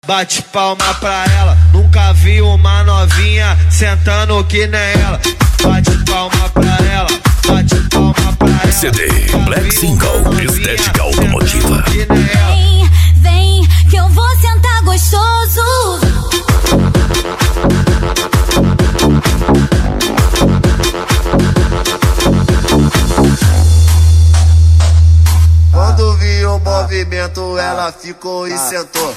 Bate palma pra ela, nunca vi uma novinha sentando que nem ela. Bate palma pra ela, bate palma pra ela. CD Black Single, estética automotiva. Vem, vem, que eu vou sentar gostoso. Quando vi o movimento, ela ficou e sentou.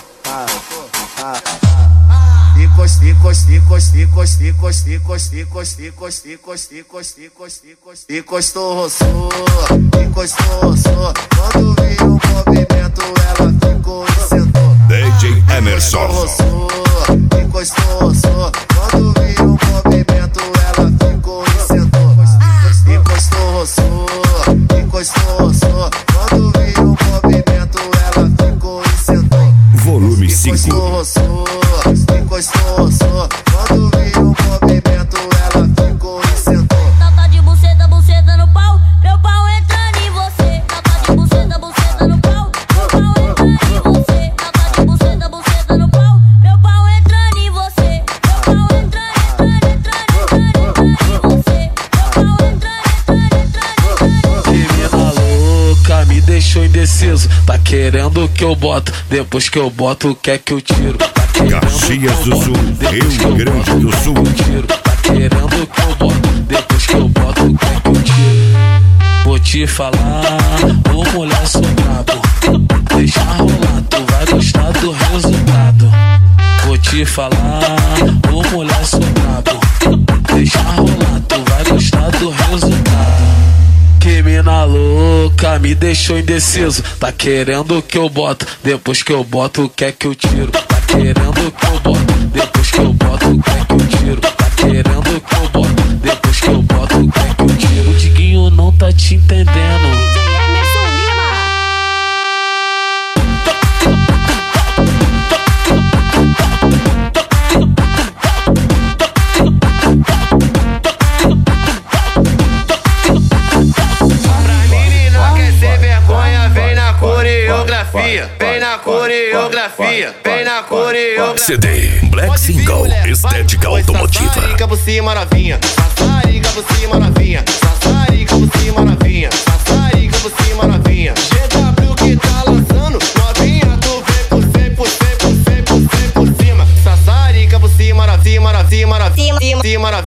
Encostou, roçou, encostou, roçou. Quando vi o movimento, ela ficou e sentou. DJ Emerson. Encostou, roçou. Quando vi o movimento, ela ficou e sentou. Encostou, roçou, encostou, roçou. Quando vi o movimento, ela ficou e sentou. Volume 5. Encostou, roçou, encostou, roçou. Quando vi o movimento, ela ficou e sentou. Tata de buceta, buceta no pau, meu pau entrando em você. Tata de buceta, buceta no pau, meu pau entrando em você. Tata de buceta, buceta no pau, meu pau entrando em você. Meu pau entrando em você. Meu pau entrando. Menina louca, me deixou indeciso. Tá querendo que eu boto, depois que eu boto, quer que eu tiro. Caxias do Sul, Rio Grande do Sul. Tá querendo que eu boto, depois que eu boto, quer que eu tiro. Vou te falar, ô mulher, sou brabo. Deixa rolar, tu vai gostar do resultado. Vou te falar, ô mulher, sou brabo. Deixa rolar, tu vai gostar do resultado. Que mina louca, me deixou indeciso. Tá querendo que eu boto, depois que eu boto, quer que eu tiro. Tá querendo que eu boto, depois que eu boto, quer que eu tiro. Tá querendo que eu boto, depois que eu boto, quer que eu tiro. O Diguinho não tá te entendendo. Vem na coreografia, vem na coreografia. CD Black Single, estética automotiva. Sassarica por cima novinha, sassarica por cima novinha, sassarica por cima novinha, sassarica por cima novinha. GW que tá lançando, novinha, tu vem por cima. Sassarica por cima, cima, cima, cima, cima.